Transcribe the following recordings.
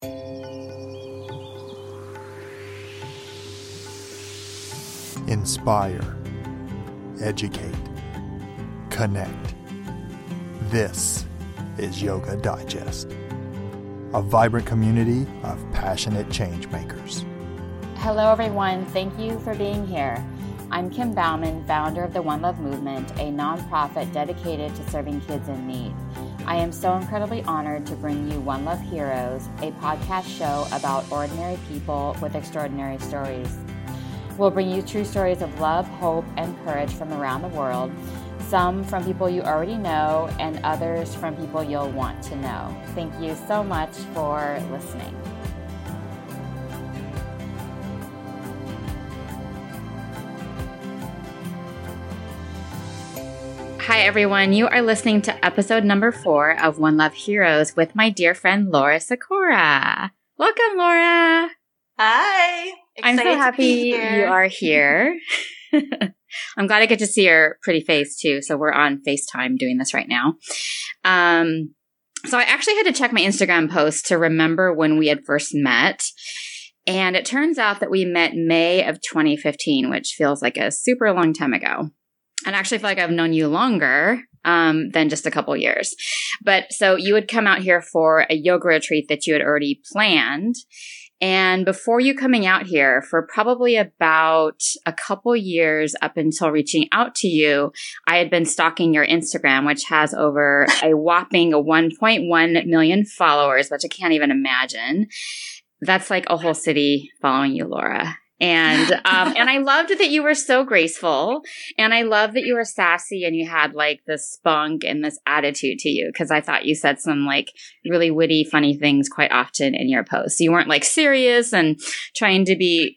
Inspire, educate, connect. This is Yoga Digest, a vibrant community of passionate change makers. Hello, everyone. Thank you for being here. I'm Kim Bauman, founder of the One Love Movement, a nonprofit dedicated to serving kids in need. I am so incredibly honored to bring you One Love Heroes, a podcast show about ordinary people with extraordinary stories. We'll bring you true stories of love, hope, and courage from around the world, some from people you already know, and others from people you'll want to know. Thank you so much for listening. Hi, everyone. You are listening to episode number 4 of One Love Heroes with my dear friend, Laura Sikora. Welcome, Laura. Hi. I'm so happy you are here. I'm glad I get to see your pretty face, too. So we're on FaceTime doing this right now. So I actually had to check my Instagram post to remember when we had first met. And it turns out that we met May of 2015, which feels like a super long time ago. And I actually feel like I've known you longer than just a couple years. But so you would come out here for a yoga retreat that you had already planned. And before you coming out here, for probably about a couple years up until reaching out to you, I had been stalking your Instagram, which has over a whopping 1.1 million followers, which I can't even imagine. That's like a whole city following you, Laura. And I loved that you were so graceful, and I loved that you were sassy and you had like this spunk and this attitude to you, because I thought you said some like really witty, funny things quite often in your posts. You weren't like serious and trying to be,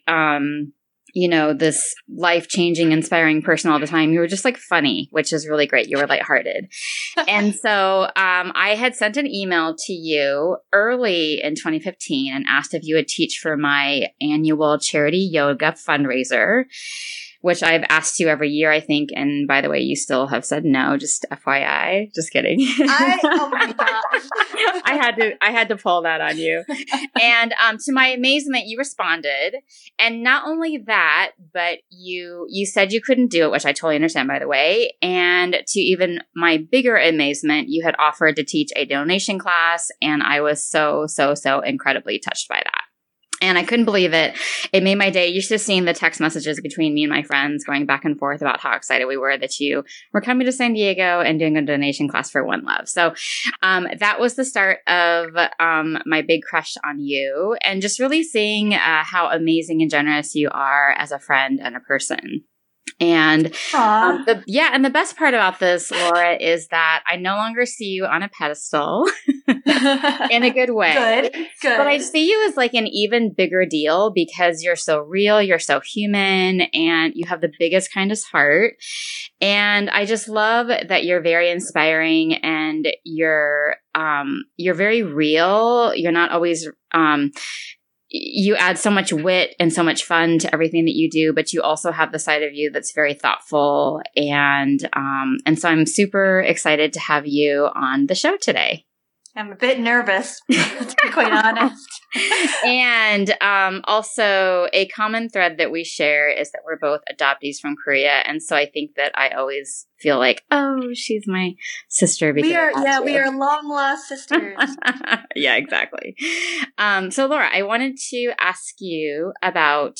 this life-changing, inspiring person all the time. You were just like funny, which is really great. You were lighthearted. And so I had sent an email to you early in 2015 and asked if you would teach for my annual charity yoga fundraiser, which I've asked you every year, I think. And by the way, you still have said no, just FYI. Just kidding. Oh my gosh. I had to pull that on you. And to my amazement, you responded. And not only that, but you said you couldn't do it, which I totally understand, by the way. And to even my bigger amazement, you had offered to teach a donation class. And I was so, so, so incredibly touched by that. And I couldn't believe it. It made my day. You should have seen the text messages between me and my friends going back and forth about how excited we were that you were coming to San Diego and doing a donation class for One Love. So that was the start of my big crush on you, and just really seeing how amazing and generous you are as a friend and a person. And the best part about this, Laura, is that I no longer see you on a pedestal in a good way. Good. But I see you as like an even bigger deal because you're so real, you're so human, and you have the biggest, kindest heart. And I just love that you're very inspiring, and you're very real. You're not always you add so much wit and so much fun to everything that you do, but you also have the side of you that's very thoughtful. And so I'm super excited to have you on the show today. I'm a bit nervous, to be quite honest. And also a common thread that we share is that we're both adoptees from Korea. And so I think that I always feel like, oh, she's my sister. Because we are long lost sisters. Yeah, exactly. So Laura, I wanted to ask you about,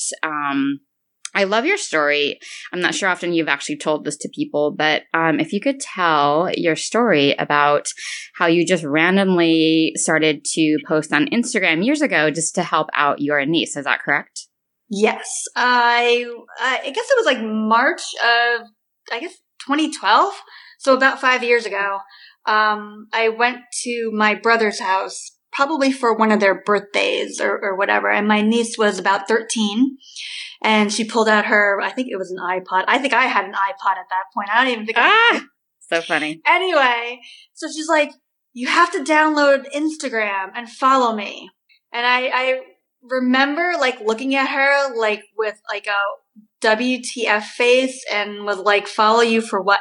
I love your story. I'm not sure often you've actually told this to people, but if you could tell your story about how you just randomly started to post on Instagram years ago just to help out your niece. Is that correct? Yes. I guess it was like March of, 2012. So about 5 years ago, I went to my brother's house, probably for one of their birthdays or whatever. And my niece was about 13. And she pulled out I think it was an iPod. I think I had an iPod at that point. I don't even think so funny. Anyway, so she's like, you have to download Instagram and follow me. And I remember like looking at her like with like a WTF face and was like, follow you for what?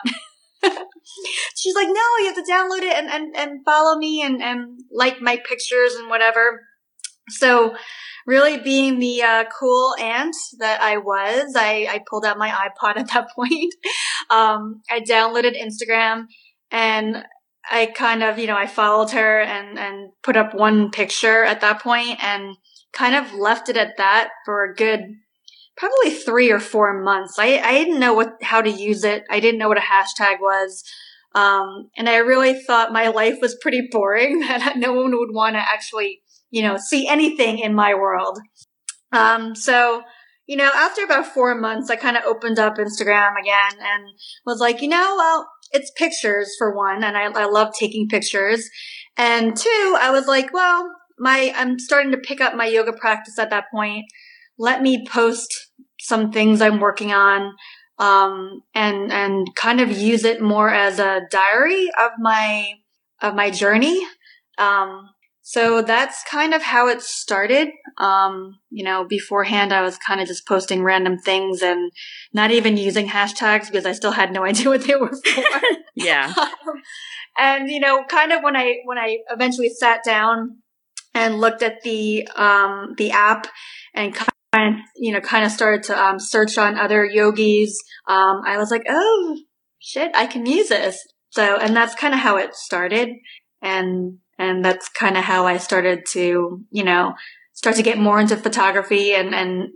She's like, no, you have to download it and follow me and like my pictures and whatever. So really being the cool aunt that I was, I pulled out my iPod at that point. I downloaded Instagram and I kind of, I followed her and put up one picture at that point and kind of left it at that for a good probably 3 or 4 months. I didn't know how to use it. I didn't know what a hashtag was. And I really thought my life was pretty boring, that no one would want to actually, see anything in my world. So, after about 4 months, I kind of opened up Instagram again and was like, well, it's pictures for one. And I love taking pictures. And two, I was like, well, I'm starting to pick up my yoga practice at that point. Let me post some things I'm working on, and kind of use it more as a diary of my journey. So that's kind of how it started. Beforehand I was kind of just posting random things and not even using hashtags because I still had no idea what they were for. Yeah. And kind of when I eventually sat down and looked at the app and kind of started to search on other yogis, I was like, oh shit, I can use this. So, and that's kind of how it started. And that's kind of how I started to, start to get more into photography and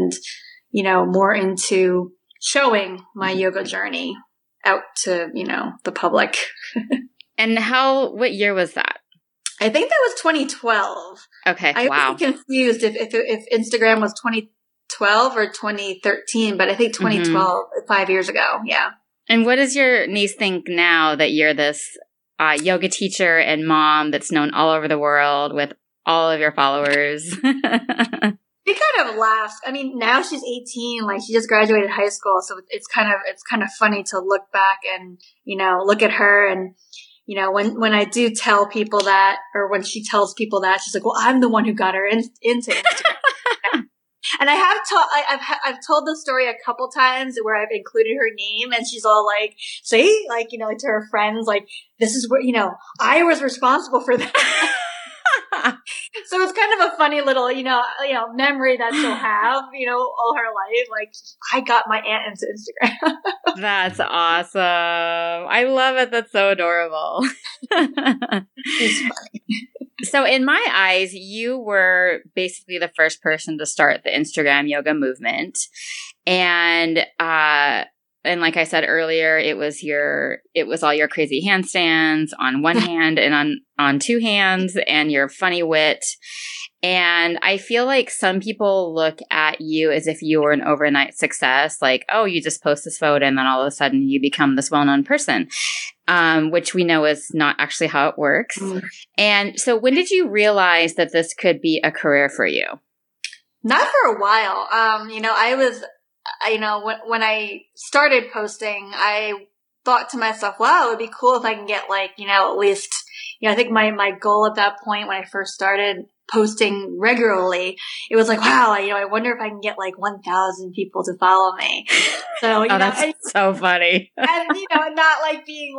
more into showing my yoga journey out to, the public. And what year was that? I think that was 2012. Okay. I was confused if Instagram was 2012 or 2013, but I think 2012, 5 years ago. Yeah. And what does your niece think now that you're this yoga teacher and mom that's known all over the world with all of your followers? She kind of laughs. I mean, now she's 18, like she just graduated high school. So it's kind of funny to look back and, look at her and, when I do tell people that, or when she tells people that, she's like, well, I'm the one who got her into Instagram. And I've told the story a couple times where I've included her name and she's all like, see, like, to her friends, like, this is what, I was responsible for that. So it's kind of a funny little, memory that she'll have, all her life. Like, I got my aunt into Instagram. That's awesome. I love it. That's so adorable. It's funny. So in my eyes, you were basically the first person to start the Instagram yoga movement. And like I said earlier, it was all your crazy handstands on one hand and on two hands and your funny wit. And I feel like some people look at you as if you were an overnight success, like, oh, you just post this photo and then all of a sudden you become this well-known person, which we know is not actually how it works. Mm. And so when did you realize that this could be a career for you? Not for a while. I was, when I started posting, I thought to myself, wow, it would be cool if I can get at least, I think my goal at that point when I first started posting regularly, it was like, wow, I wonder if I can get 1,000 people to follow me. So, that's so funny. And, not being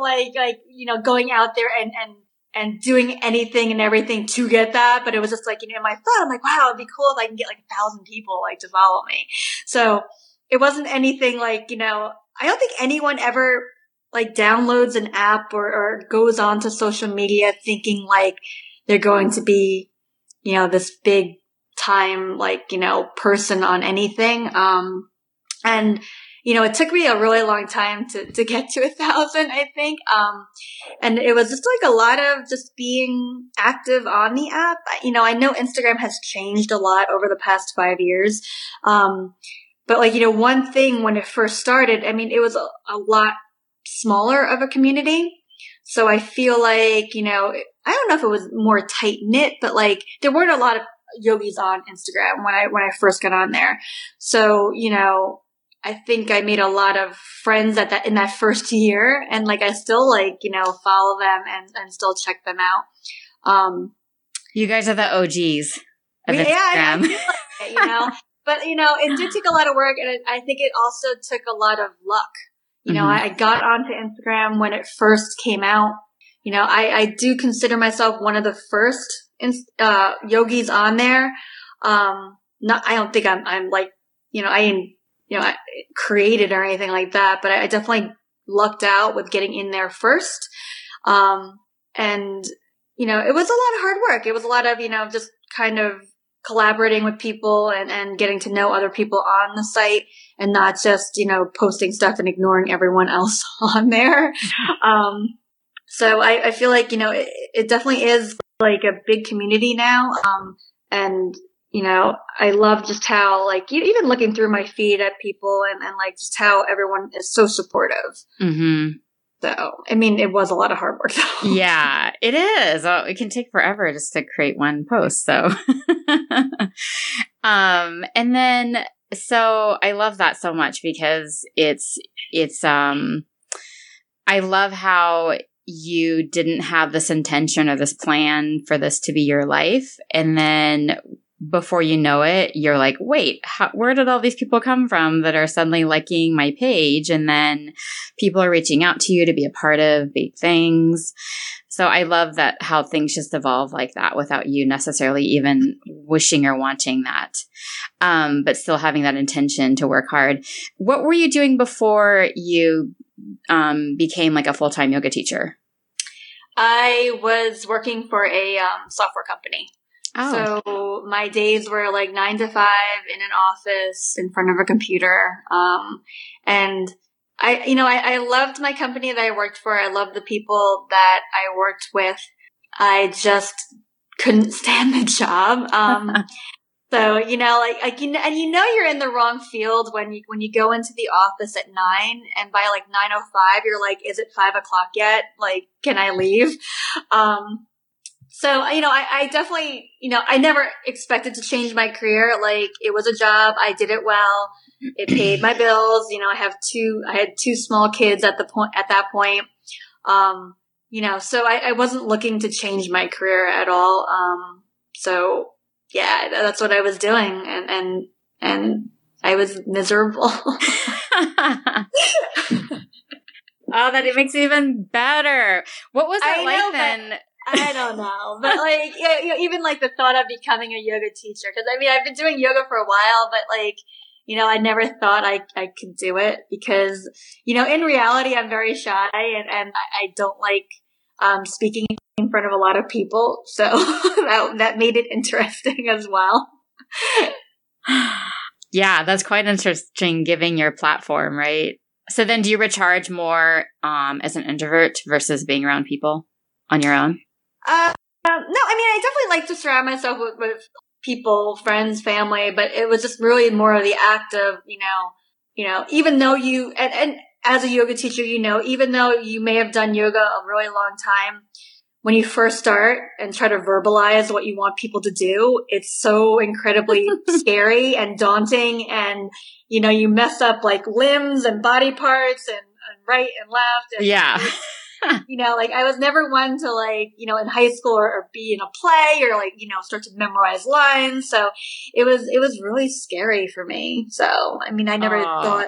going out there and doing anything and everything to get that. But it was just in my thought, I'm like, wow, it'd be cool if I can get 1,000 people to follow me. So it wasn't anything I don't think anyone ever downloads an app or goes onto social media thinking they're going to be, this big time, person on anything. And, it took me a really long time to get to 1,000, I think. And it was just a lot of just being active on the app. I know Instagram has changed a lot over the past 5 years. But one thing when it first started, I mean, it was a lot smaller of a community. So I feel I don't know if it was more tight knit, but there weren't a lot of yogis on Instagram when I first got on there. So, I think I made a lot of friends in that first year, and I still follow them and still check them out. You guys are the OGs of Instagram. Yeah, but it did take a lot of work, and I think it also took a lot of luck. I got onto Instagram when it first came out. I do consider myself one of the first yogis on there. I don't think I'm like, I created or anything like that, but I definitely lucked out with getting in there first. And, it was a lot of hard work. It was a lot of, just kind of collaborating with people and getting to know other people on the site and not just, posting stuff and ignoring everyone else on there. So I feel like, it definitely is like a big community now. And, I love just how, like, even looking through my feed at people and like just how everyone is so supportive. Mm-hmm. So, I mean, it was a lot of hard work though. Yeah, it is. Oh, it can take forever just to create one post. So, and then, so I love that so much because I love how you didn't have this intention or this plan for this to be your life. And then before you know it, you're like, wait, where did all these people come from that are suddenly liking my page? And then people are reaching out to you to be a part of big things. So I love that how things just evolve like that without you necessarily even wishing or wanting that, but still having that intention to work hard. What were you doing before you became like a full-time yoga teacher? I was working for a software company. Oh. So my days were like 9 to 5 in an office in front of a computer. And I loved my company that I worked for. I loved the people that I worked with. I just couldn't stand the job. So, and you're in the wrong field when you go into the office at 9 and by like 9:05, you're like, is it 5 o'clock yet? Like, can I leave? So, I definitely, I never expected to change my career. Like, it was a job. I did it well. It paid my bills. I had two small kids at that point. So I wasn't looking to change my career at all. So yeah, that's what I was doing. And I was miserable. Oh, that it makes it even better. What was it like then? I don't know, but like, even like the thought of becoming a yoga teacher, because I mean, I've been doing yoga for a while, but like, I never thought I could do it because, in reality, I'm very shy and I don't like, speaking in front of a lot of people. So that made it interesting as well. Yeah, that's quite interesting given your platform, right? So then do you recharge more, as an introvert versus being around people on your own? No, I mean, I definitely like to surround myself with people, friends, family, but it was just really more of the act of, even though and as a yoga teacher, even though you may have done yoga a really long time, when you first start and try to verbalize what you want people to do, it's so incredibly scary and daunting. And, you mess up like limbs and body parts and right and left. And, yeah. Like I was never one to like, in high school or be in a play or like, start to memorize lines. So it was really scary for me. So, I mean, I never thought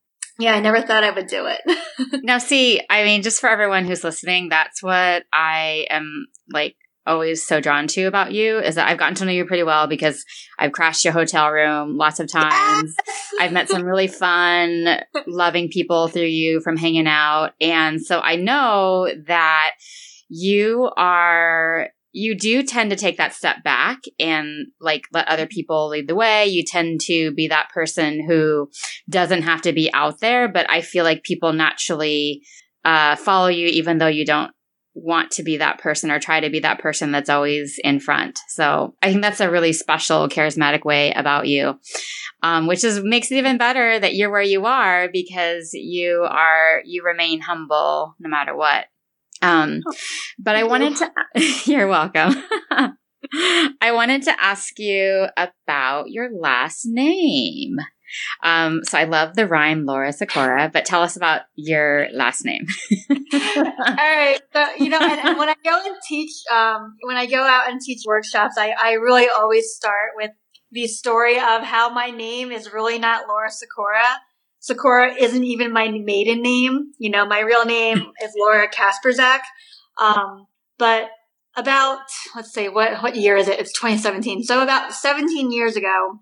I would do it. Now, see, I mean, just for everyone who's listening, that's what I am like always so drawn to about you is that I've gotten to know you pretty well because I've crashed your hotel room lots of times. Yes! I've met some really fun, loving people through you from hanging out. And so I know that you do tend to take that step back and like let other people lead the way. You tend to be that person who doesn't have to be out there, but I feel like people naturally follow you even though you don't want to be that person or try to be that person that's always in front. So I think that's a really special, charismatic way about you, which makes it even better that you're where you are because you remain humble no matter what. But I wanted to, you're welcome. I wanted to ask you about your last name. So I love the rhyme Laura Sikora, but tell us about your last name. All right. So, and when I go and teach, when I go out and teach workshops, I really always start with the story of how my name is really not Laura Sikora. Sikora isn't even my maiden name. My real name is Laura Kasperzak. But about, let's see, what year is it? It's 2017. So about 17 years ago,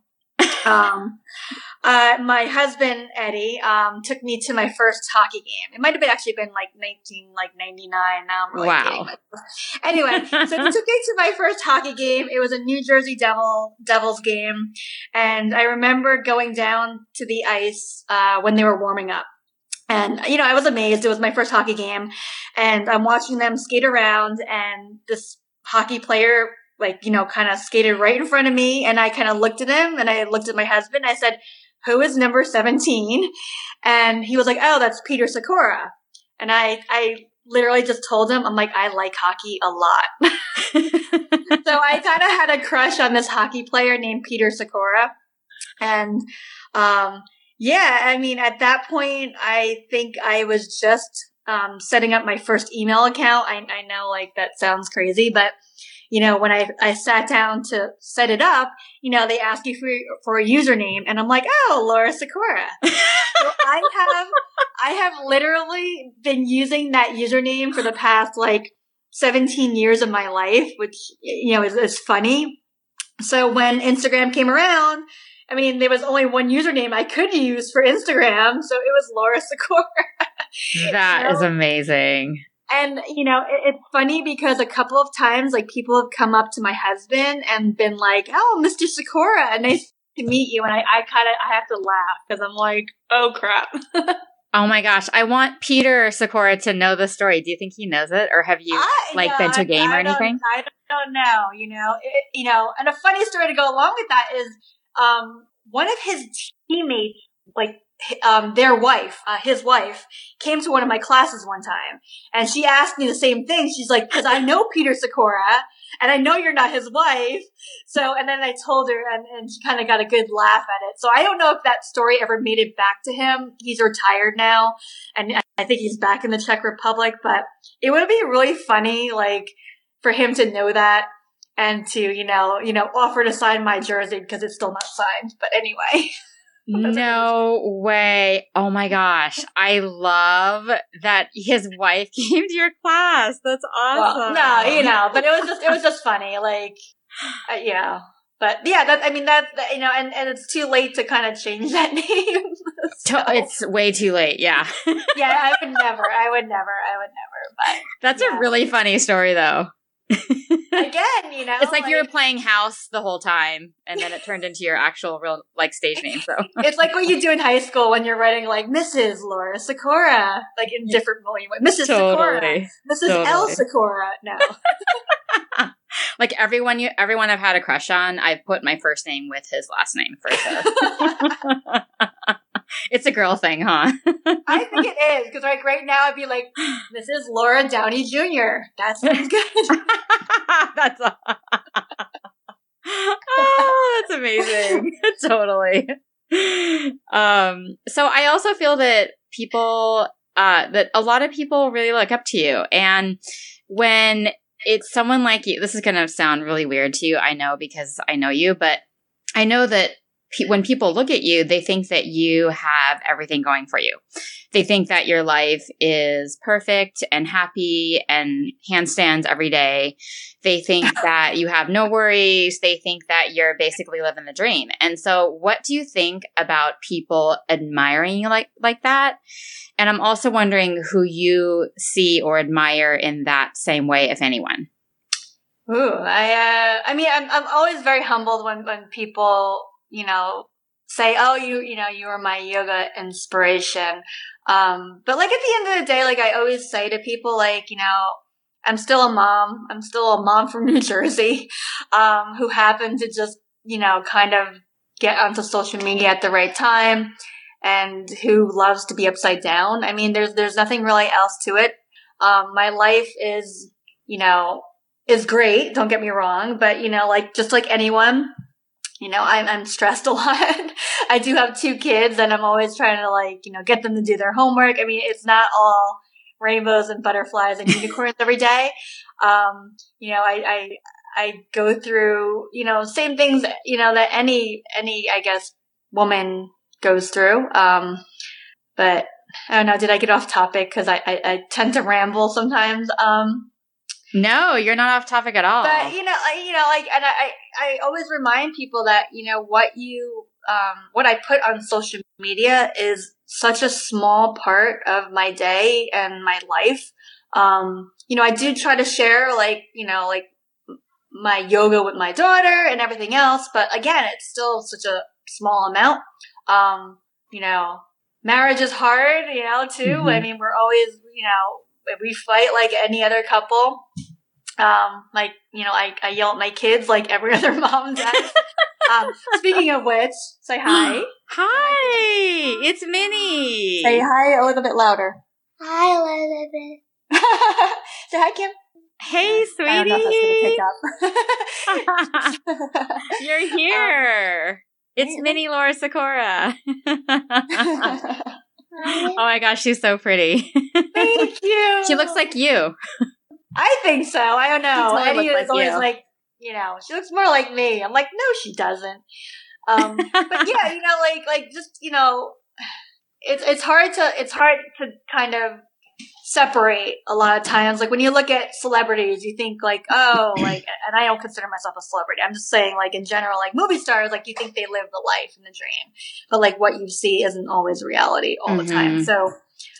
my husband, Eddie, took me to my first hockey game. It might have actually been like 1999. Now I'm really kidding myself. Anyway, so he took me to my first hockey game. It was a New Jersey Devils game. And I remember going down to the ice, when they were warming up. And, I was amazed. It was my first hockey game. And I'm watching them skate around, and this hockey player, kind of skated right in front of me. And I kind of looked at him, and I looked at my husband. I said, "Who is number 17? And he was like, "Oh, that's Peter Sikora." And I literally just told him, I'm like, I like hockey a lot. So I kind of had a crush on this hockey player named Peter Sikora. And, at that point, I think I was just setting up my first email account. I know, that sounds crazy, but when I sat down to set it up, they ask you for a username, and I'm like, "Oh, Laura Sikora." So I have literally been using that username for the past 17 years of my life, which is funny. So when Instagram came around, there was only one username I could use for Instagram, so it was Laura Sikora. That is amazing. And, it's funny because a couple of times, people have come up to my husband and been like, "Oh, Mr. Sikora, nice to meet you." And I have to laugh because I'm like, oh, crap. Oh my gosh. I want Peter Sikora to know the story. Do you think he knows it? Or have you been to a game or anything? I don't know, and a funny story to go along with that is, one of his teammates, their wife, his wife, came to one of my classes one time, and she asked me the same thing. She's like, "Because I know Peter Sikora, and I know you're not his wife." So, and then I told her, and she kind of got a good laugh at it. So I don't know if that story ever made it back to him. He's retired now, and I think he's back in the Czech Republic, but it would be really funny, for him to know that. And to, offer to sign my jersey because it's still not signed. But anyway. No way. Oh my gosh. I love that his wife came to your class. That's awesome. Well, no, but it was just funny. But yeah, and it's too late to kind of change that name. So. It's way too late. Yeah. Yeah, I would never. But that's a really funny story though. Again, it's like you were playing house the whole time, and then it turned into your actual real stage name. So it's like what you do in high school when you're writing Mrs. Laura Sikora, in different volume. Mrs. Sikora, Mrs. L. Sikora. No, everyone I've had a crush on, I've put my first name with his last name for sure. It's a girl thing, huh? I think it is, because right now I'd be like, "This is Laura Downey Jr." That sounds good. That's amazing. Totally. So I also feel that that a lot of people really look up to you. And when it's someone like you, this is going to sound really weird to you, I know, because I know you, but I know that when people look at you, they think that you have everything going for you. They think that your life is perfect and happy and handstands every day. They think that you have no worries. They think that you're basically living the dream. And so what do you think about people admiring you like that? And I'm also wondering who you see or admire in that same way, if anyone. Ooh, I'm always very humbled when people, say, "Oh, you are my yoga inspiration." But at the end of the day, I always say to people, I'm still a mom. I'm still a mom from New Jersey, who happened to just, kind of get onto social media at the right time, and who loves to be upside down. There's nothing really else to it. My life is great. Don't get me wrong, but just like anyone, I'm stressed a lot. I do have 2 kids, and I'm always trying to get them to do their homework. It's not all rainbows and butterflies and unicorns every day. I go through, same things, that any, I guess, woman goes through. But I don't know, did I get off topic? Cause I tend to ramble sometimes. No, you're not off topic at all. But and I always remind people that what I put on social media is such a small part of my day and my life. I do try to share my yoga with my daughter and everything else, but again, it's still such a small amount. Marriage is hard, too. Mm-hmm. I mean, we're always, we fight like any other couple. I yell at my kids like every other mom does. Speaking of which, say hi. Hi, it's Minnie. Say hi a little bit louder. Hi, Elizabeth. Say hi, Kim. Hey, sweetie. I don't know if that's going to pick up. You're here. It's Minnie Laura Sakura. Oh my gosh, she's so pretty. Thank you. She looks like you. I think so. I don't know. Totally Eddie is always like, she looks more like me. I'm like, no, she doesn't. But yeah, it's hard to kind of separate a lot of times. Like when you look at celebrities, you think like, oh, like, and I don't consider myself a celebrity. I'm just saying like in general, like movie stars, like you think they live the life and the dream, but like what you see isn't always reality all the time. So,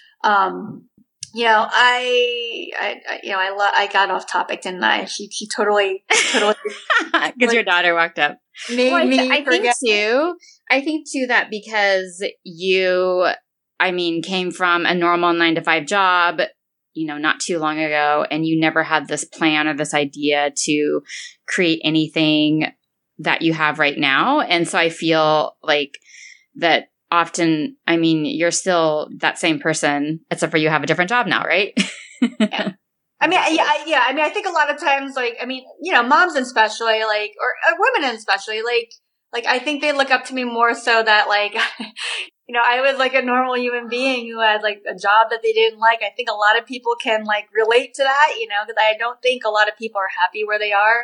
I got off topic, didn't I? She totally because your daughter walked up. I think too that because you, came from a normal 9-to-5 job, not too long ago, and you never had this plan or this idea to create anything that you have right now. And so I feel like that often, you're still that same person, except for you have a different job now, right? Yeah. I think a lot of times, moms especially, or women especially, I think they look up to me more so that, I was like a normal human being who had like a job that they didn't like. I think a lot of people can relate to that, because I don't think a lot of people are happy where they are,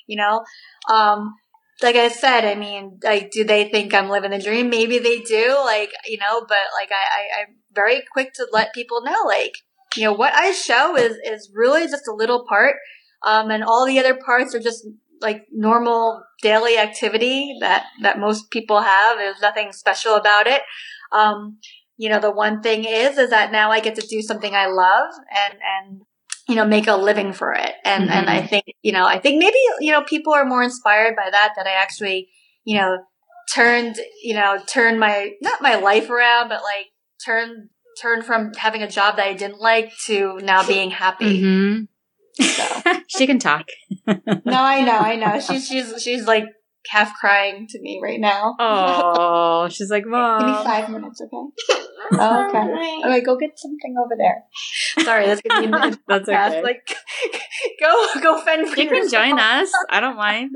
like I said, do they think I'm living the dream? Maybe they do, but I'm very quick to let people know, what I show is really just a little part. And all the other parts are just like normal daily activity that most people have. There's nothing special about it. The one thing is that now I get to do something I love and make a living for it. And I think maybe, people are more inspired by that I actually, turned my, not my life around, but turn from having a job that I didn't like to now being happy. Mm-hmm. So. She can talk. No, I know. She's like half crying to me right now. Oh, she's like, Mom. Give me 5 minutes, okay? Oh, okay. All right, go get something over there. Sorry, that's gonna be a that's okay. Go fend for yourself. You can join us. I don't mind.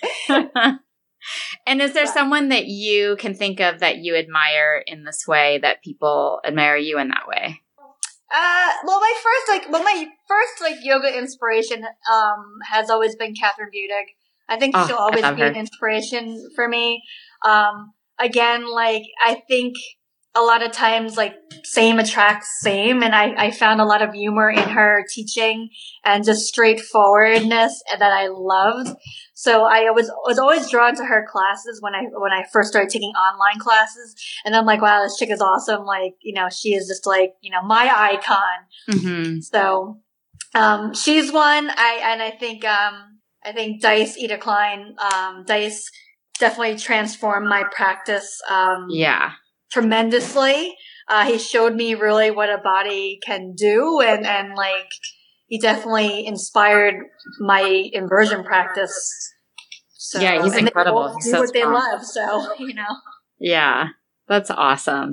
And is there someone that you can think of that you admire in this way, that people admire you in that way? My first yoga inspiration has always been Catherine Budig. I think she'll always be an inspiration for me. Again, I think a lot of times same attracts same, and I found a lot of humor in her teaching and just straightforwardness that I loved. So I was always drawn to her classes when I first started taking online classes, and I'm like, wow, this chick is awesome. She is just my icon. Mm-hmm. So she's one. I think Dice, Ida Klein, Dice definitely transformed my practice. Tremendously. He showed me really what a body can do, and he definitely inspired my inversion practice. So, yeah, he's incredible. He's so what strong. They love, so Yeah, that's awesome.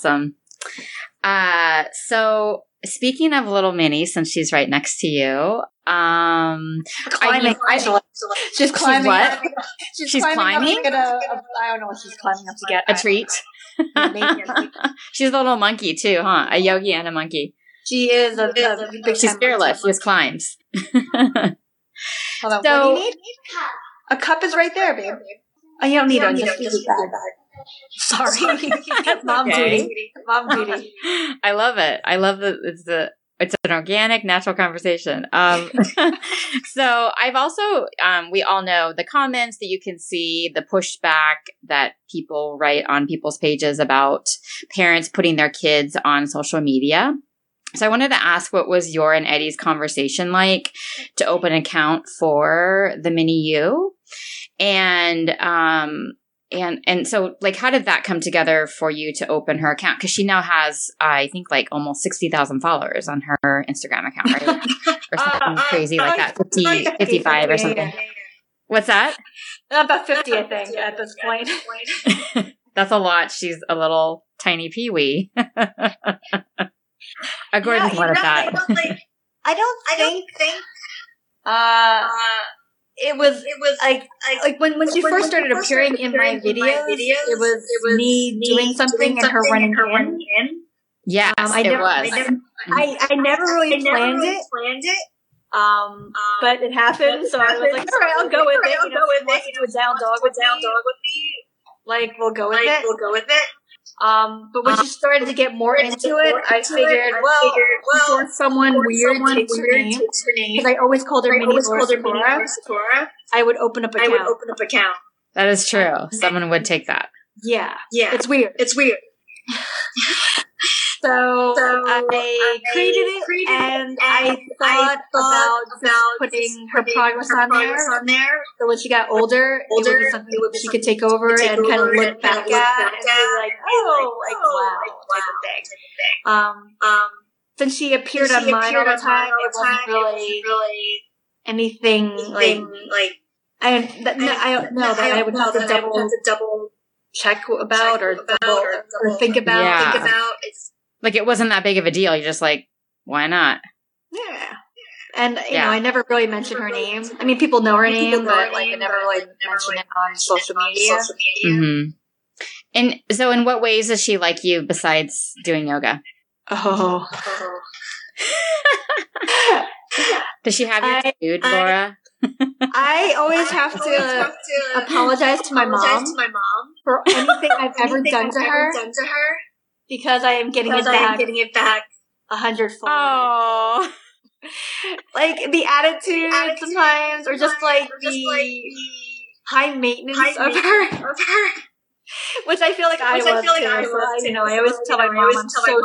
So speaking of little Minnie, since she's right next to you, climbing. She's climbing. What? She's climbing? Up to get I don't know what she's climbing up to get. A treat. She's a little monkey too, huh? A yogi and a monkey. She is a big. She's fearless. She just climbs. Hold on. So, what do you need? A cup is right there, babe. Oh, you don't need one. Just use that. Sorry. Mom duty. I love it. I love that it's It's an organic, natural conversation. So I've also, we all know the comments that you can see, the pushback that people write on people's pages about parents putting their kids on social media. So I wanted to ask, what was your and Eddie's conversation like to open an account for the mini you? And so, like, how did that come together for you to open her account? Because she now has, I think, like almost 60,000 followers on her Instagram account, right? Or something crazy like that, 55 or something. What's that? About 50, I think, at this point. That's a lot. She's a little tiny peewee. According to what that. I don't think it was like when she first started appearing in my videos, it was me doing something and her running in. Yes, it was. I never really planned it. But it happened, so I was like, all right, I'll go with it. You know, if you want to do a down dog with me, like, we'll go with it. But when she started to get more into it, I figured, before someone weird takes her name, because I always called her Mini Laura Sakura, I would open up account. That is true. Someone would take that. Yeah. It's weird. So I created it, and I thought about putting her progress on there. So when she got older, it would be something she could take over and kind of look back at and be like, wow, type of thing. Since she appeared on mine all the time, it wasn't really anything like I don't know that I would have to double check about or think about. Yeah. Like, it wasn't that big of a deal. You're just like, why not? Yeah. And, you know, I never really mentioned her name. I mean, people know her name, but, like, I never really mentioned it on social media. Mm-hmm. And so in what ways does she like you besides doing yoga? Oh. Does she have your food, Laura? I always have to apologize to my mom for anything I've ever done to her. Because I am getting it back 100-fold. Oh, like the attitude sometimes, or just like the high maintenance of her, which I feel like I was too. So, I always tell my mom, I'm so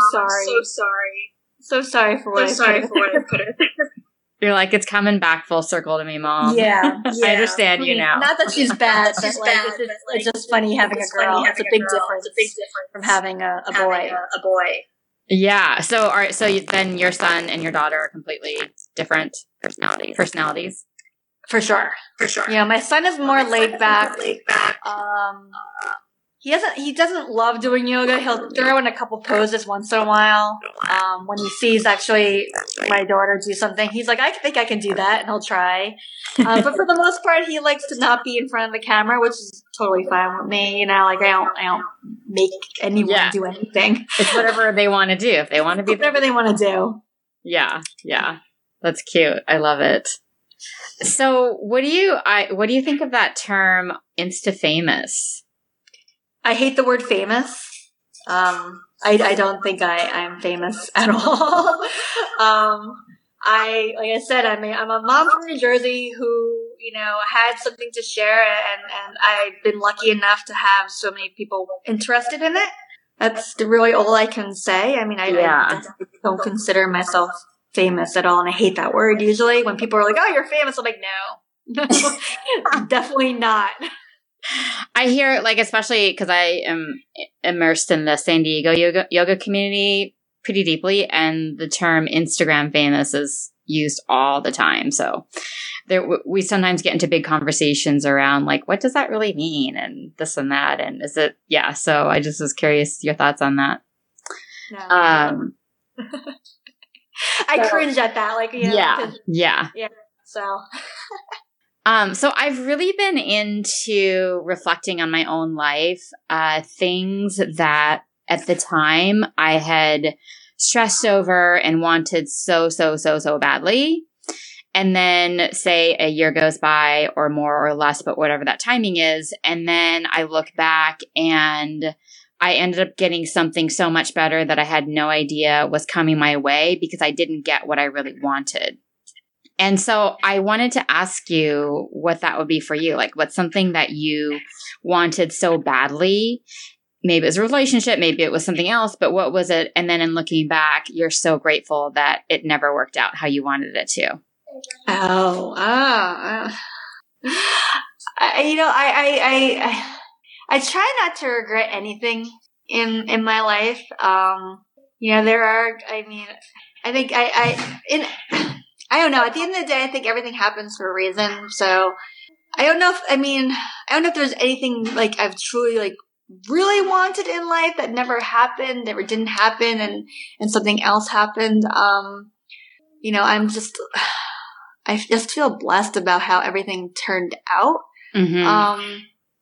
sorry for what I put her through. You're like, it's coming back full circle to me, Mom. Yeah. I understand you now. Not that she's bad, but it's just funny having a girl. It's a big difference from having a boy. Yeah. So, all right. So then your son and your daughter are completely different personalities. For sure. Yeah, my son is more laid back. He doesn't love doing yoga. He'll throw in a couple poses once in a while. When he sees actually my daughter do something, he's like, I think I can do that, and he'll try. But for the most part, he likes to not be in front of the camera, which is totally fine with me. You know, like I don't make anyone do anything. It's whatever they want to do. If they want to be whatever they want to do. Yeah. That's cute. I love it. So, what do you think of that term, Insta famous? I hate the word famous. I don't think I'm famous at all. Like I said, I'm a mom from New Jersey who, had something to share, and I've been lucky enough to have so many people interested in it. That's really all I can say. I mean, I don't consider myself famous at all, and I hate that word usually. When people are like, oh, you're famous, I'm like, no. Definitely not. I hear, like, especially because I am immersed in the San Diego yoga community pretty deeply, and the term Instagram famous is used all the time. So we sometimes get into big conversations around, like, what does that really mean? And this and that. And is it, so I just was curious your thoughts on that. No. I cringe at that. Like, yeah. So... So I've really been into reflecting on my own life, things that at the time I had stressed over and wanted so badly. And then say a year goes by or more or less, but whatever that timing is. And then I look back and I ended up getting something so much better that I had no idea was coming my way because I didn't get what I really wanted. And so I wanted to ask you what that would be for you. Like, what's something that you wanted so badly? Maybe it was a relationship, maybe it was something else, but what was it? And then in looking back, you're so grateful that it never worked out how you wanted it to. I try not to regret anything in my life. There are, I don't know. At the end of the day, I think everything happens for a reason. So I don't know if there's anything like I've truly like really wanted in life that never happened, that didn't happen, and something else happened. I just feel blessed about how everything turned out. Mm-hmm.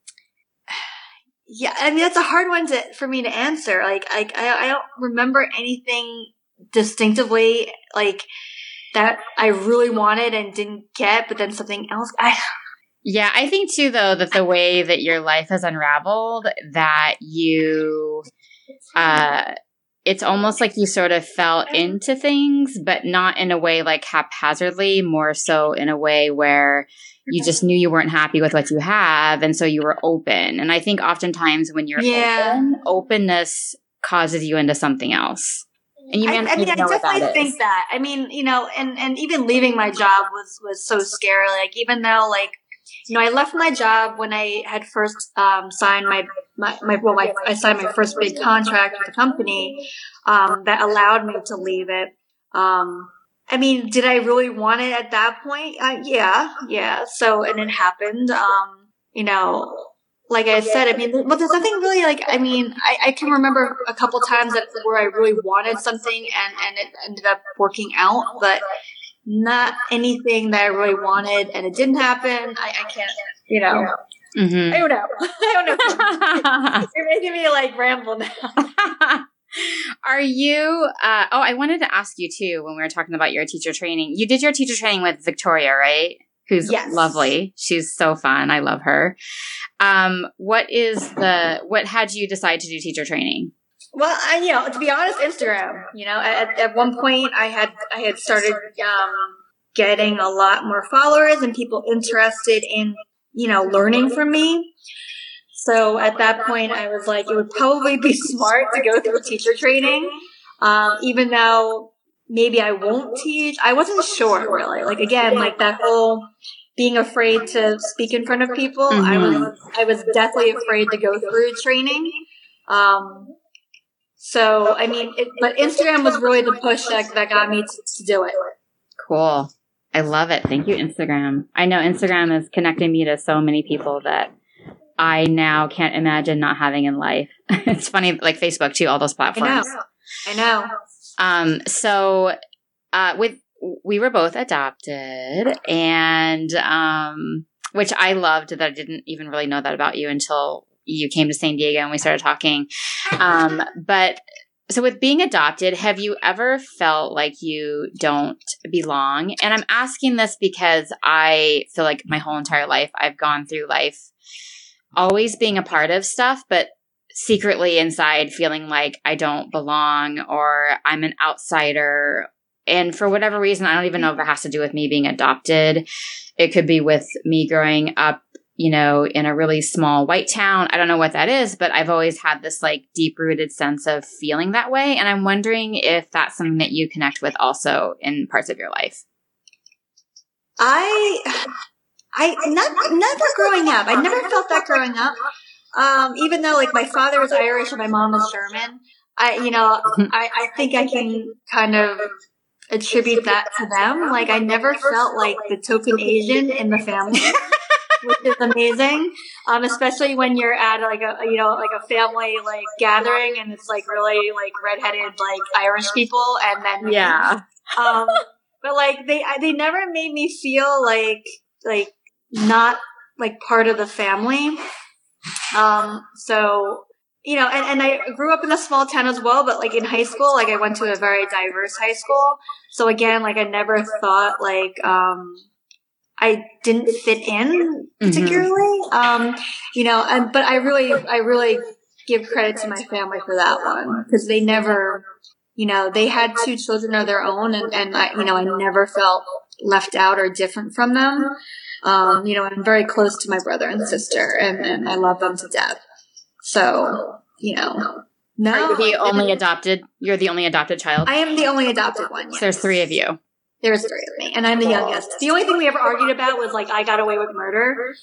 Yeah, I mean, that's a hard one for me to answer. Like, I don't remember anything distinctively, like, that I really wanted and didn't get, but then something else. Yeah, I think too, though, that the way that your life has unraveled, that you, it's almost like you sort of fell into things, but not in a way like haphazardly, more so in a way where you just knew you weren't happy with what you have, and so you were open. And I think oftentimes when you're open, openness causes you into something else. And you I definitely think that. I mean, and even leaving my job was so scary. Like, even though, like, I left my job when I had first signed I signed my first big contract with the company that allowed me to leave it. I mean, did I really want it at that point? Yeah. So, and it happened. Like I said, I mean, but there's nothing really like, I mean, I can remember a couple times where I really wanted something and it ended up working out, but not anything that I really wanted and it didn't happen. I can't, Mm-hmm. I don't know. You're making me like ramble now. Are you, I wanted to ask you too, when we were talking about your teacher training, you did your teacher training with Victoria, right? Who's lovely. She's so fun. I love her. What had you decide to do teacher training? Well, to be honest, Instagram, at one point I had started, getting a lot more followers and people interested in, learning from me. So at that point I was like, it would probably be smart to go through teacher training. Even though maybe I won't teach. I wasn't sure really. Like, again, like that whole being afraid to speak in front of people. Mm-hmm. I was definitely afraid to go through training. So, I mean, but Instagram was really the push that got me to do it. Cool. I love it. Thank you, Instagram. I know Instagram is connecting me to so many people that I now can't imagine not having in life. It's funny, like Facebook too, all those platforms. I know. So, we were both adopted, and which I loved that I didn't even really know that about you until you came to San Diego and we started talking. But so with being adopted, have you ever felt like you don't belong? And I'm asking this because I feel like my whole entire life I've gone through life always being a part of stuff, but secretly inside feeling like I don't belong or I'm an outsider. And for whatever reason, I don't even know if it has to do with me being adopted. It could be with me growing up, in a really small white town. I don't know what that is, but I've always had this like deep rooted sense of feeling that way. And I'm wondering if that's something that you connect with also in parts of your life. Never growing up. I never felt that growing up. Even though like my father was Irish and my mom was German, I think I can kind of attribute that to them. Like, I never felt like the token Asian in the family, which is amazing. Especially when you're at like a family like gathering and it's like really like redheaded like Irish people and then but like they never made me feel like not like part of the family. So, and I grew up in a small town as well, but like in high school, like I went to a very diverse high school. So again, like I never thought like, I didn't fit in particularly, but I really give credit to my family for that one, because they never, they had 2 children of their own, and I, I never felt left out or different from them. I'm very close to my brother and sister, and I love them to death. So, no. Are you the only adopted? You're the only adopted child? I am the only adopted one, yes. So there's 3 of you. There's 3 of me, and I'm the youngest. The only thing we ever argued about was, I got away with murder.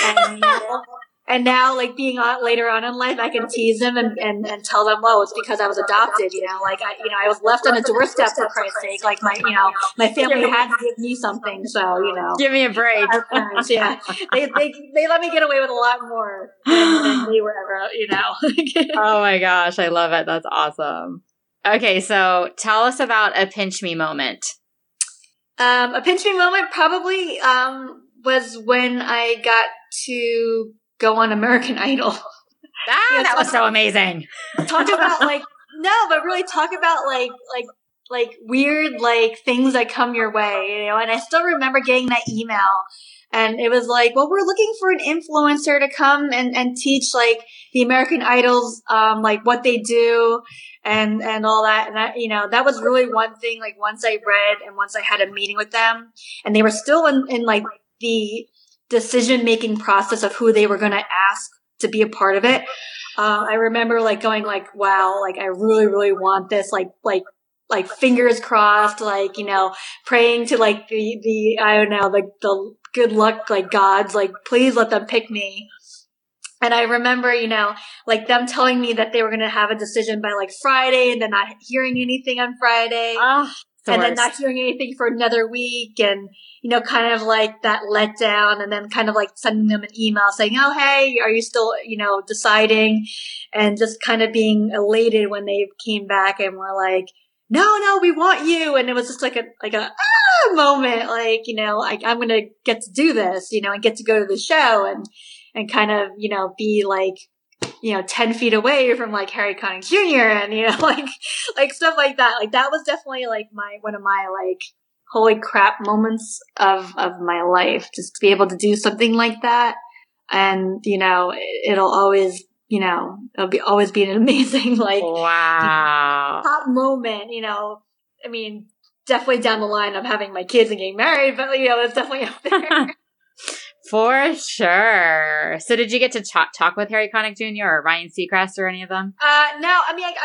And now, being on later on in life, I can tease them and tell them, well, it's because I was adopted, I was left on a doorstep, for Christ's sake. My family had to give me something, so, Give me a break. Yeah. They let me get away with a lot more than they were ever, Oh my gosh, I love it. That's awesome. Okay, so tell us about a pinch me moment. A pinch me moment probably was when I got to go on American Idol. That was so amazing. Talk about really talk about weird things that come your way, and I still remember getting that email, and it was well, we're looking for an influencer to come and teach the American Idols what they do and all that, and that was really one thing. Once I read and once I had a meeting with them, and they were still in the decision-making process of who they were going to ask to be a part of it. I remember going wow, I really, really want this, fingers crossed, praying to the I don't know, the good luck, gods, please let them pick me. And I remember, them telling me that they were going to have a decision by Friday, and then not hearing anything on Friday. And then not hearing anything for another week, and, kind of that letdown, and then kind of sending them an email saying, oh, hey, are you still, deciding? And just kind of being elated when they came back and were no, we want you. And it was just a moment, I'm going to get to do this, and get to go to the show and kind of, be 10 feet away from Harry Connick Jr. and, stuff like that. That was definitely one of my holy crap moments of my life, just to be able to do something like that. And, it'll always, always be an amazing, wow, top moment, definitely down the line of having my kids and getting married, but, it's definitely up there. For sure. So did you get to talk with Harry Connick Jr. or Ryan Seacrest or any of them? No,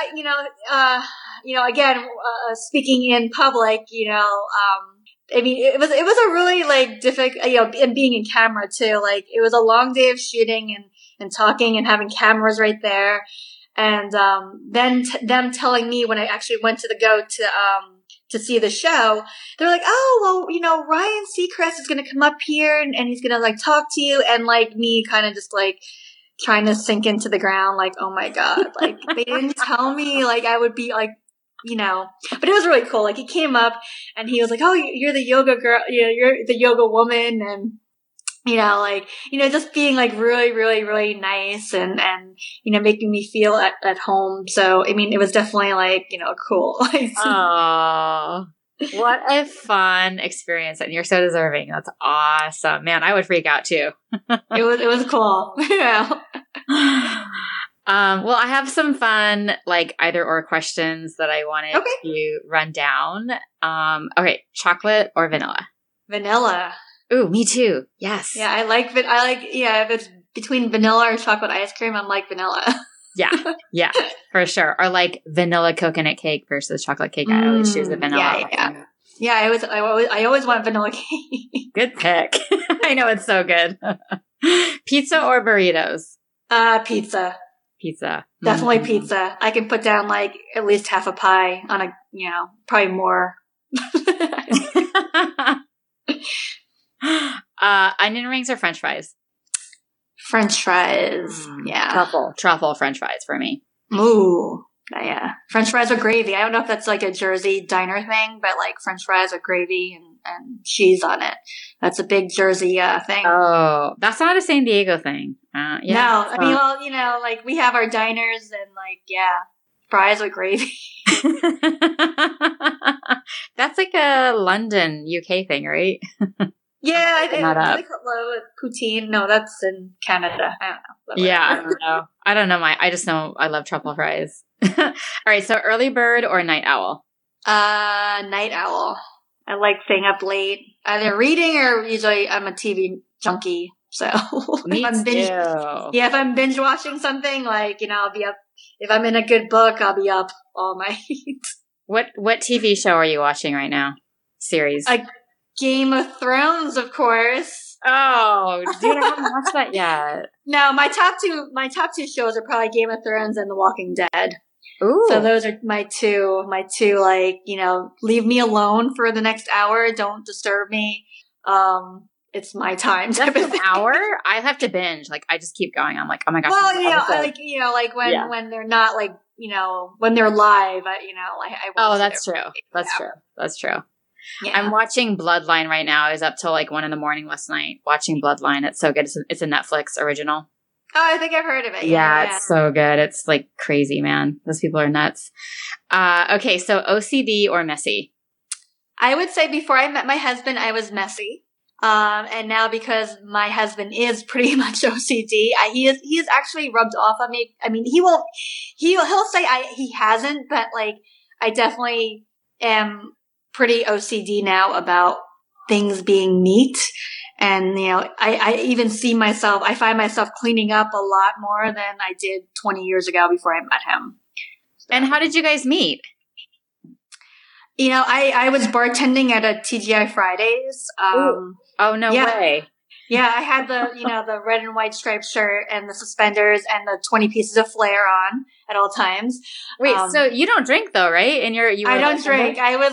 again, speaking in public, it was a really difficult, and being in camera too, it was a long day of shooting and talking and having cameras right there. And, then them telling me when I actually went to see the show, they're oh, well, Ryan Seacrest is going to come up here and he's going to talk to you, and me kind of just trying to sink into the ground, oh my God, they didn't tell me I would be but it was really cool. He came up and he was oh, you're the yoga girl, you're the yoga woman, and just being really, really, really nice and making me feel at home. So, it was definitely cool. Aww. What a fun experience, and you're so deserving. That's awesome. Man, I would freak out too. It was cool. Well, I have some fun, either or questions that I wanted to run down. Okay. Chocolate or vanilla? Vanilla. Ooh, me too. Yes. Yeah, if it's between vanilla or chocolate ice cream, I'm vanilla. Yeah, for sure. Or vanilla coconut cake versus chocolate cake. I always choose the vanilla. Yeah. I always want vanilla cake. Good pick. I know, it's so good. Pizza or burritos? Pizza. Pizza. Definitely pizza. I can put down at least half a pie on a, probably more. Onion rings or French fries? French fries. Yeah. Truffle French fries for me. Ooh. Yeah. French fries with gravy. I don't know if that's a Jersey diner thing, but French fries with gravy and cheese on it. That's a big Jersey thing. Oh, that's not a San Diego thing. Yeah. No. We have our diners and fries with gravy. That's a London, UK thing, right? Yeah, I think poutine. No, that's in Canada. I don't know. Yeah, I don't know. I don't know I just know I love truffle fries. All right. So early bird or night owl? Night owl. I like staying up late, either reading or usually I'm a TV junkie. So Me if I'm too. if I'm binge watching something, like, I'll be up. If I'm in a good book, I'll be up all night. What TV show are you watching right now? Series? Game of Thrones, of course. Oh, dude, I haven't watched that yet. No, my top two shows are probably Game of Thrones and The Walking Dead. Ooh. So those are my two, like, leave me alone for the next hour. Don't disturb me. It's my time. That's an hour? I have to binge. Like, I just keep going. I'm like, oh my gosh. Well, when they're not like, when they're live, I oh, that's true. That's true. Yeah. I'm watching Bloodline right now. I was up till like 1 a.m. last night watching Bloodline. It's so good. It's a Netflix original. Oh, I think I've heard of it. Yeah, it's so good. It's like crazy, man. Those people are nuts. Okay, so OCD or messy? I would say before I met my husband, I was messy. And now because my husband is pretty much OCD, he is actually rubbed off on me. I mean, he'll say he hasn't, but like I definitely am pretty OCD now about things being neat. And, I even I find myself cleaning up a lot more than I did 20 years ago before I met him. So. And how did you guys meet? I was bartending at a TGI Fridays. Oh, no way. Yeah, I had the red and white striped shirt and the suspenders and the 20 pieces of flair on at all times. Wait, so you don't drink though, right? And I don't drink. I was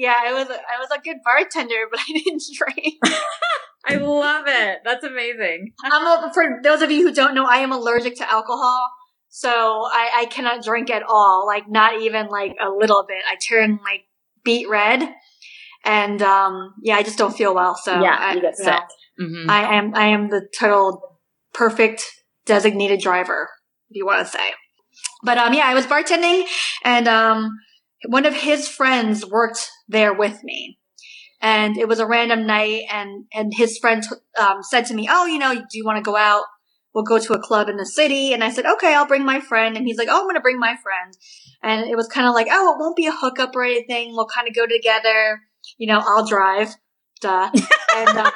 a good bartender, but I didn't drink. I love it. That's amazing. For those of you who don't know, I am allergic to alcohol. So I cannot drink at all. Like not even like a little bit. I turn like beet red. And, I just don't feel well. So you get sick. Mm-hmm. I am the total perfect designated driver, if you want to say. But, I was bartending and, one of his friends worked there with me. And it was a random night and his friend, said to me, oh, do you want to go out? We'll go to a club in the city. And I said, okay, I'll bring my friend. And he's like, oh, I'm going to bring my friend. And it was kind of like, oh, it won't be a hookup or anything. We'll kind of go together. I'll drive. Duh. And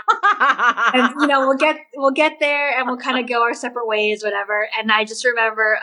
we'll get there and we'll kind of go our separate ways, whatever. And I just remember,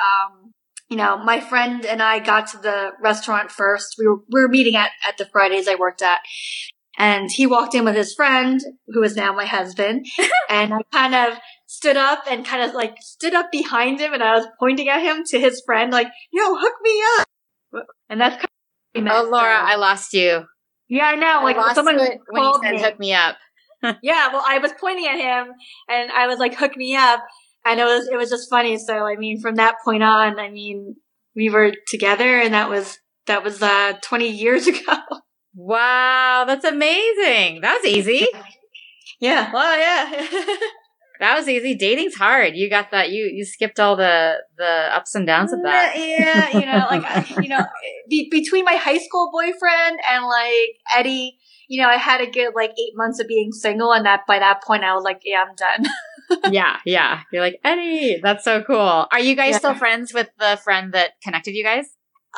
my friend and I got to the restaurant first. We were meeting at the Fridays I worked at. And he walked in with his friend, who is now my husband. And I kind of stood up behind him and I was pointing at him to his friend, like, yo, hook me up. And that's kind of Oh, Laura, I lost you. Yeah, I know. Like someone when you said hook me up. Yeah, well, I was pointing at him and I was like, hook me up. And it was just funny. So, from that point on, we were together and that was 20 years ago. Wow, that's amazing. That was easy. Yeah. Well, yeah. That was easy. Dating's hard. You got that. You skipped all the ups and downs of that. Yeah, between my high school boyfriend and like Eddie, I had a good like 8 months of being single, and by that point I was like, yeah, I'm done. Yeah. You're like, Eddie, that's so cool. Are you guys still friends with the friend that connected you guys?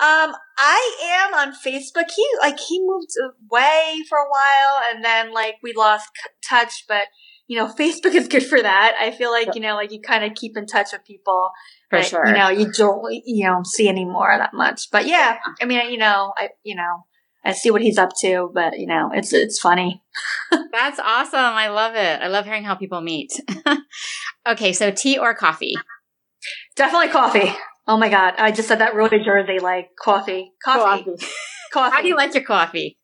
I am on Facebook. He moved away for a while, and then like we lost touch, but. Facebook is good for that. I feel like, you kind of keep in touch with people. For that, sure. You don't, see anymore that much. But yeah, I see what he's up to, but, it's funny. That's awesome. I love it. I love hearing how people meet. Okay, so tea or coffee? Definitely coffee. Oh my God. I just said that really Jersey, like coffee. Coffee. How do you like your coffee?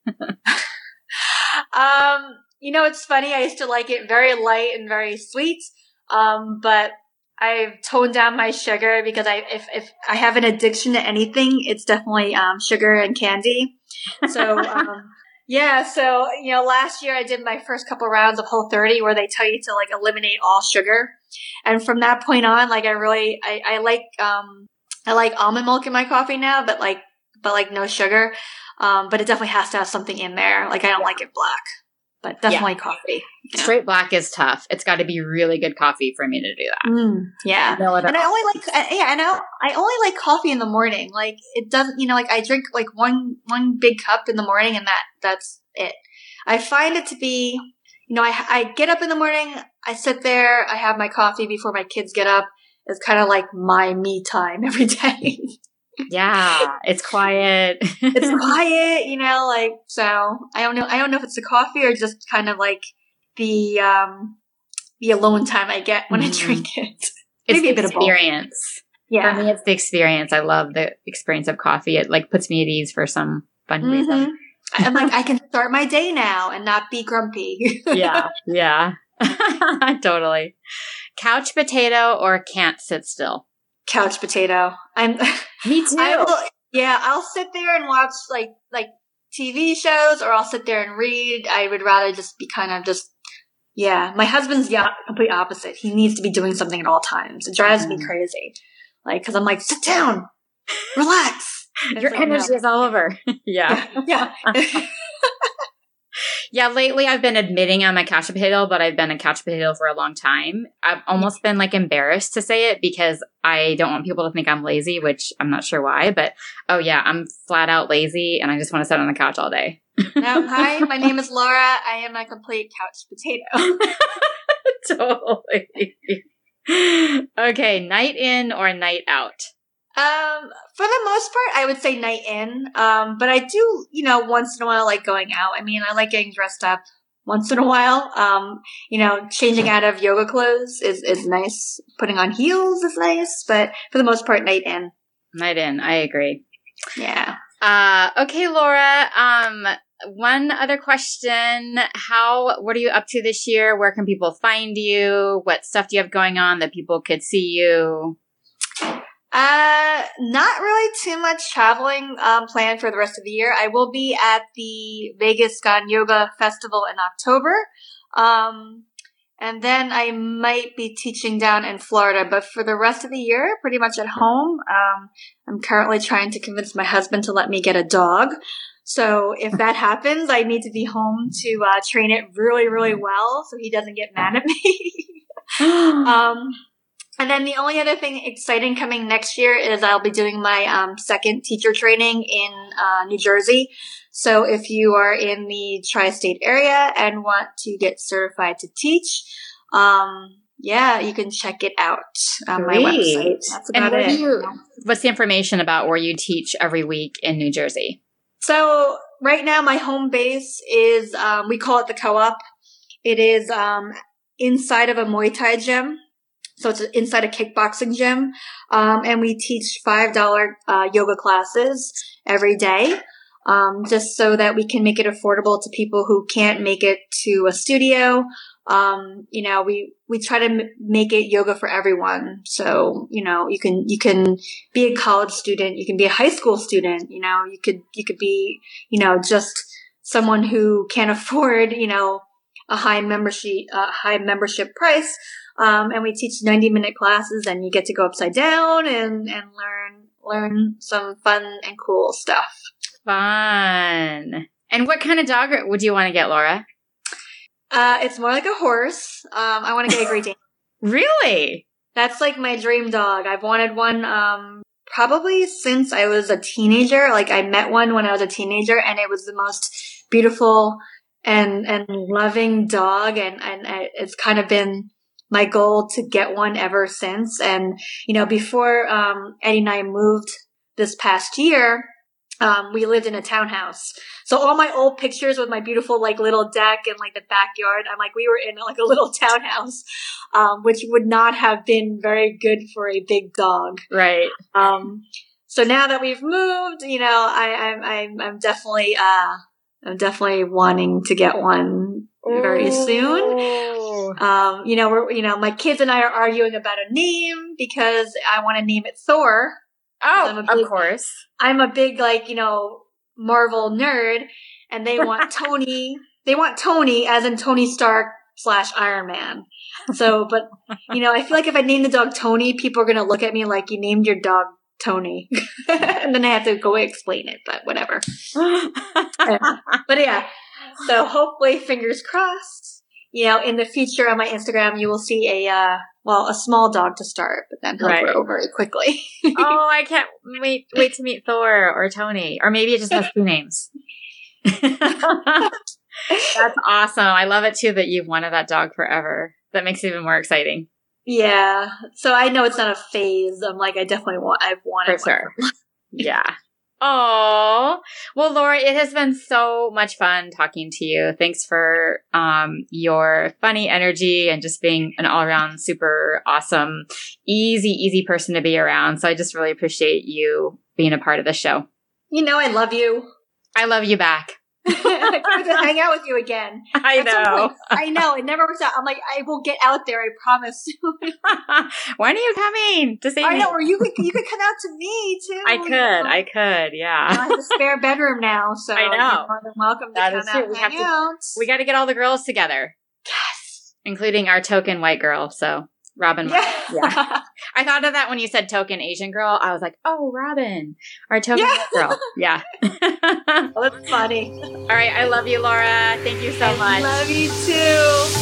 It's funny. I used to like it very light and very sweet. But I've toned down my sugar because if I have an addiction to anything, it's definitely, sugar and candy. So, So, last year I did my first couple rounds of Whole30 where they tell you to like eliminate all sugar. And from that point on, like I like almond milk in my coffee now, but no sugar. But it definitely has to have something in there. Like I don't like it black. but definitely coffee. Yeah. Straight black is tough. It's got to be really good coffee for me to do that. Yeah. No other and I only like, I only like coffee in the morning. Like it doesn't, like I drink like one big cup in the morning and that's it. I find it to be, I get up in the morning, I sit there, I have my coffee before my kids get up. It's kind of like my me time every day. Yeah, it's quiet. It's quiet, so I don't know if it's the coffee or just kind of like the alone time I get when I drink it. It's Maybe the a bit experience. Yeah. For me, it's the experience. I love the experience of coffee. It like puts me at ease for some fun reason. I'm like, I can start my day now and not be grumpy. Yeah. Totally. Couch potato or can't sit still? Couch potato. Me too. I'll sit there and watch like TV shows, or I'll sit there and read. I would rather just be kind of just, my husband's the complete opposite. He needs to be doing something at all times. It drives me crazy. Like, cause I'm like, sit down, relax. Your energy is all over. Yeah. Yeah, lately I've been admitting I'm a couch potato, but I've been a couch potato for a long time. I've almost been like embarrassed to say it because I don't want people to think I'm lazy, which I'm not sure why, but I'm flat out lazy and I just want to sit on the couch all day. Hi, my name is Laura. I am a complete couch potato. Totally. Okay, night in or night out? For the most part, I would say night in. But I do, once in a while like going out. I mean, I like getting dressed up once in a while. Changing out of yoga clothes is nice. Putting on heels is nice, but for the most part, night in. Night in, I agree. Yeah. Okay, Laura. One other question. What are you up to this year? Where can people find you? What stuff do you have going on that people could see you? Not really too much traveling planned for the rest of the year. I will be at the Vegas Gone Yoga Festival in October. And then I might be teaching down in Florida, but for the rest of the year, pretty much at home. I'm currently trying to convince my husband to let me get a dog. So if that happens, I need to be home to train it really, really well so he doesn't get mad at me. And then the only other thing exciting coming next year is I'll be doing my second teacher training in New Jersey. So if you are in the tri-state area and want to get certified to teach, you can check it out on my website. That's about it. What's the information about where you teach every week in New Jersey? So right now my home base is, we call it the Co-op. It is inside of a Muay Thai gym. So it's inside a kickboxing gym. And we teach $5 yoga classes every day, just so that we can make it affordable to people who can't make it to a studio. We try to make it yoga for everyone. So, you can be a college student. You can be a high school student. You could be, just someone who can't afford, a high membership price. And we teach 90-minute classes, and you get to go upside down and learn some fun and cool stuff. Fun. And what kind of dog would you want to get, Laura? It's more like a horse. I want to get a Great Dane. Really? That's like my dream dog. I've wanted one probably since I was a teenager. Like I met one when I was a teenager, and it was the most beautiful and loving dog, and it's kind of been my goal to get one ever since. And, before Eddie and I moved this past year, we lived in a townhouse. So all my old pictures with my beautiful, little deck and, the backyard, I'm like, we were in, a little townhouse, which would not have been very good for a big dog. Right. So now that we've moved, I'm definitely wanting to get one very soon. My kids and I are arguing about a name because I want to name it Thor. Oh, of course. I'm a big, Marvel nerd, and they want Tony. They want Tony as in Tony Stark / Iron Man. So, but, I feel like if I name the dog Tony, people are going to look at me like you named your dog Tony. And then I have to go explain it, but whatever. But yeah. So hopefully, fingers crossed, in the future on my Instagram, you will see a small dog to start, but then he'll grow very quickly. Oh, I can't wait to meet Thor or Tony, or maybe it just has 2 names. That's awesome. I love it too that you've wanted that dog forever. That makes it even more exciting. Yeah. So I know it's not a phase. I'm like, I've wanted for sure. Yeah. Oh, well, Laura, it has been so much fun talking to you. Thanks for your funny energy and just being an all-around super awesome, easy person to be around. So I just really appreciate you being a part of the show. I love you. I love you back. I tried to hang out with you again. I know. I know. It never works out. I'm like, I will get out there. I promise. When are you coming to see me? I know. Or you could come out to me too. I could. Yeah. I have a spare bedroom now, so I know. You're more than welcome to come out and hang out. We got to get all the girls together. Yes. Including our token white girl. So Robin. Yeah. I thought of that when you said token Asian girl. I was like, oh, Robin, our token white girl. Yeah. Well, that's funny. All right. I love you, Laura. Thank you so much. I love you too.